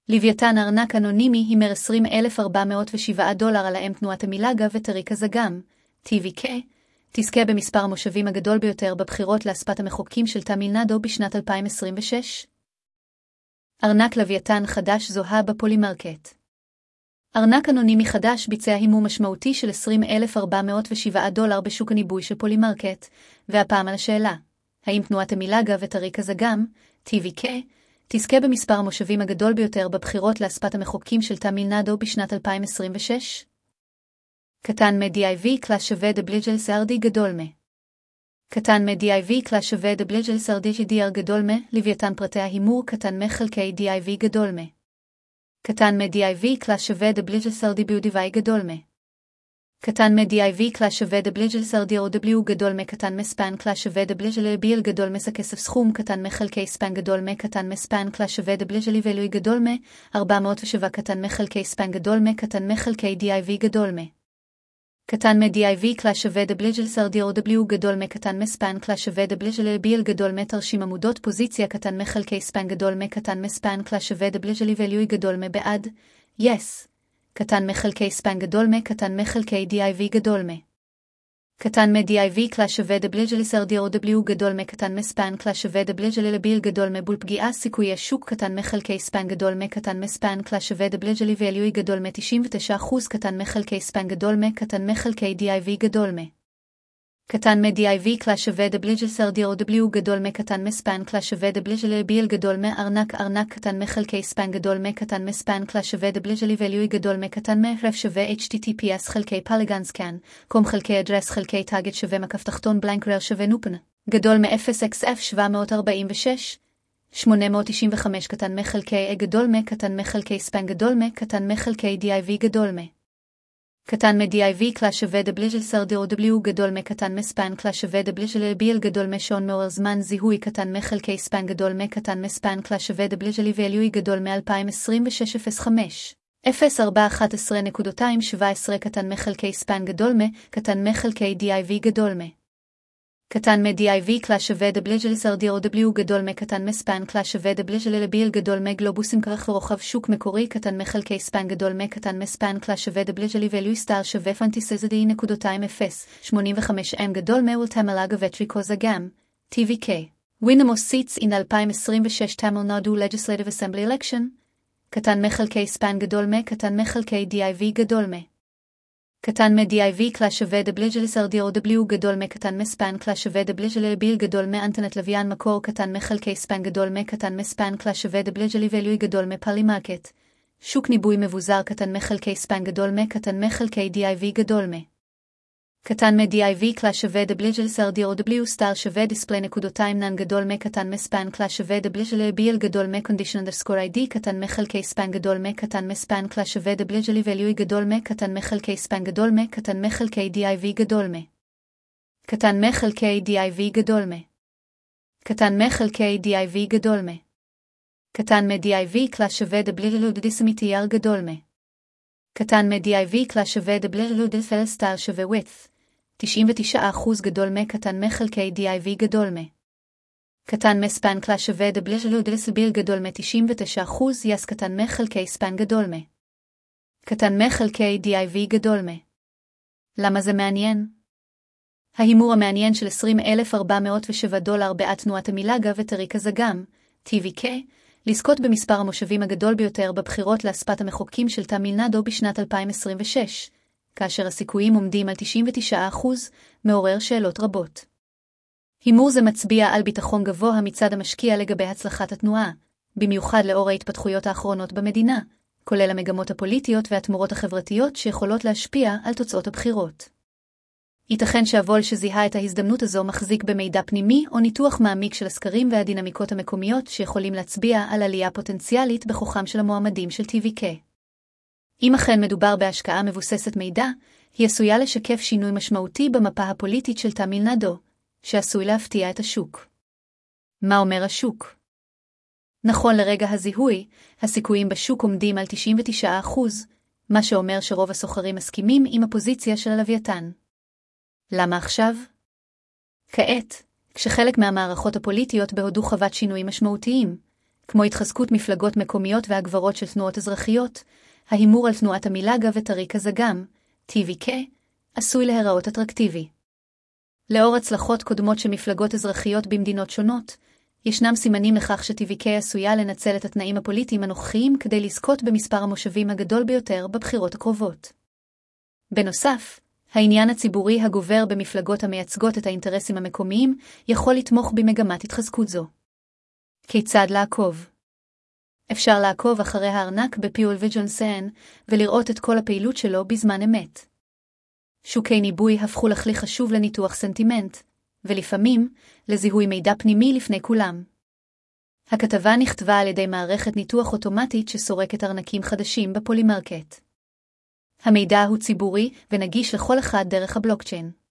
לוויתן ארנק אנונימי הימר $20,407 על האם תנועת המילאגה וטריקה זגם, TVK, תזכה במספר המושבים הגדול ביותר בבחירות לאספת המחוקקים של תמילנדו בשנת 2026. ארנק לוויתן חדש זוהה בפולימרקט. ארנק אנונימי חדש ביצע הימור משמעותי של $20,407 בשוק הניבוי של פולימרקט, והפעם על השאלה, האם תנועת המילאגה וטריקה זגם, TVK, תזכה במספר המושבים הגדול ביותר בבחירות לאספת המחוקקים של תמילנדו בשנת 2026? קטן מ-DIV קלאס שווה דבליג'ל סרדי גדול מ. קטן מ-DIV קלאס שווה דבליג'ל סרדי GDR גדול מ, לוויתן פרטי ההימור קטן מחלקי DIV גדול מ. קטן מ-DIV קלאס שווה דבליג'ל סרדי ביודיווי גדול מ. קטן מ-DIV קלאס שווה דבליג'ל סרדי OW גדול מ. קטן מספן קלאס שווה דבליג'ל ביל גדול מס הכסף סכום קטן מחלקי ספן גדול מ. קטן מספן קלאס שווה דבליג'ל ואלוי גדול מ. 407 קטן מחלקי ספן גדול מ. קטן מחלקי DIV גדול מ. קטן מ-DIV קלאס שווה דבליג'ל סרדי OW גדול מ. קטן מספן קלאס שווה דבליג'ל ביל גדול מ. תרשים עמודות פוזיציה קטן מחלקי ספן גדול מ. קטן מספן קלאס שווה דבליג'ל ואלוי גדול מ. בעד, yes. קטן מחלקי ספן גדול מ. קטן מחלקי DIV גדול מ. קטן מ-DIV קלאס שווה דבליג'ל סרדי OW גדול מ. קטן מספן קלאס שווה דבליג'ל ביל גדול מ. בול פגיעה סיכויי שוק קטן מחלקי ספן גדול מ. קטן מספן קלאס שווה דבליג'ל ואלוי גדול מ. 99% קטן מחלקי ספן גדול מ. קטן מחלקי DIV גדול מ. קטן מ-DIV קלאס שווה דבליג'ל סרדי OW גדול מ. קטן מספן קלאס שווה דבליג'ל ביל גדול מ. ארנק קטן מחלקי ספן גדול מ. קטן מספן קלאס שווה דבליג'ל ואלוי גדול מ. קטן מ-רף שווה HTTPS חלקי פלגן סקן, קום חלקי אדרס חלקי טאגט שווה מקף תחתון בלנק רר שווה נופן, גדול מ-0xf 746, 895 קטן מחלקי גדול מ. קטן מחלקי ספן גדול מ. קטן מחלקי DIV גדול מ. קטן מ-DIV קלאס שווה דבליג'ל סרדי OW גדול מ. קטן מספן קלאס שווה דבליג'ל ביל גדול מ. שעון מעורר זמן זיהוי קטן מחלקי ספן גדול מ. קטן מספן קלאס שווה דבליג'ל ואלוי גדול מ-2026 05 0411.217 קטן מחלקי ספן גדול מ. קטן מחלקי DIV גדול מ. קטן מ-DIV קלאס שווה דבליג'ל סרדי OW גדול מ. קטן מספן קלאס שווה דבליג'ל ביל גדול מ. גלובוסים כרך ורוחב שוק מקורי קטן מחלקי ספן גדול מ. קטן מספן קלאס שווה דבליג'ל ואלוי סטאר שווה פנטיסזדי נקודותיים 0.85 גדול מ. ולתמלאגה וטריקו זגם, TVK. Winamos seats in 2026 Tamil Nadu Legislative Assembly Election. קטן מחלקי ספן גדול מ. קטן מחלקי DIV גדול מ. קטן מ-DIV קלאס שווה דבליג'ל סרדי OW גדול מ. קטן מספן קלאס שווה דבליג'ל ביל גדול מ. אנטנת לוויין מקור קטן מחלקי ספן גדול מ. קטן מספן קלאס שווה דבליג'ל ואלוי גדול מ. פולימרקט. שוק ניבוי מבוזר קטן מחלקי ספן גדול מ. קטן מחלקי DIV גדול מ. קטן מ-DIV קלאס שווה דבליג'ל סרדי OW סטאר שווה דיספלי נקודותיים נן גדול מ. קטן מספן קלאס שווה דבליג'ל ביל גדול מ. condition_ID קטן מחלקי ספן גדול מ. קטן מספן קלאס שווה דבליג'ל ואלוי גדול מ. קטן מחלקי ספן גדול מ. קטן מחלקי DIV גדול מ. קטן מחלקי DIV גדול מ. קטן מחלקי DIV גדול מ. קטן מ-DIV קלאס שווה דבליג'ל דיסמיטייר גדול מ. קטן מ-DIV קלאס שווה דבליג'ל דפל סטאר שווה width 99% גדול מ. קטן מחלקי DIV גדול מ. קטן מספן קלאס שווה דבליג'ל דסביל גדול מ. 99% יס קטן מחלקי ספן גדול מ. קטן מחלקי DIV גדול מ. למה זה מעניין? ההימור המעניין של $20,407 בעד תנועת המילאגה וטריקה זגם, TVK, לזכות במספר המושבים הגדול ביותר בבחירות לאספת המחוקקים של תמילנדו בשנת 2026, כאשר הסיכויים עומדים על 99%, מעורר שאלות רבות. הימור זה מצביע על ביטחון גבוה מצד המשקיע לגבי הצלחת התנועה, במיוחד לאור ההתפתחויות האחרונות במדינה, כולל המגמות הפוליטיות והתמורות החברתיות שיכולות להשפיע על תוצאות הבחירות. ייתכן שהוול שזיהה את ההזדמנות הזו מחזיק במידע פנימי או ניתוח מעמיק של הסקרים והדינמיקות המקומיות שיכולים להצביע על עלייה פוטנציאלית בכוחם של המועמדים של TVK. אם אכן מדובר בהשקעה מבוססת מידע, היא עשויה לשקף שינוי משמעותי במפה הפוליטית של תמילנדו, שעשוי להפתיע את השוק. מה אומר השוק? נכון לרגע הזיהוי, הסיכויים בשוק עומדים על 99%, מה שאומר שרוב הסוחרים מסכימים עם הפוזיציה של הלוויתן. למה עכשיו? כעת, כשחלק מהמערכות הפוליטיות בהודו חוות שינויים משמעותיים, כמו התחזקות מפלגות מקומיות והגברות של תנועות אזרחיות, ההימור על תנועת המילאגה וטריק הזגם, TVK, עשוי להיראות אטרקטיבי. לאור הצלחות קודמות של מפלגות אזרחיות במדינות שונות, ישנם סימנים לכך ש-TVK עשויה לנצל את התנאים הפוליטיים הנוכחיים כדי לזכות במספר המושבים הגדול ביותר בבחירות הקרובות. בנוסף, העניין הציבורי הגובר במפלגות המייצגות את האינטרסים המקומיים יכול לתמוך במגמת התחזקות זו. כיצד לעקוב? אפשר לעקוב אחרי הארנק בפיול וג'ונסן ולראות את כל הפעילות שלו בזמן אמת. שוקי ניבוי הפכו לכלי חשוב לניתוח סנטימנט, ולפעמים לזיהוי מידע פנימי לפני כולם. הכתבה נכתבה על ידי מערכת ניתוח אוטומטית שסורקת ארנקים חדשים בפולימרקט. המידע הוא ציבורי ונגיש לכל אחד דרך הבלוקצ'יין.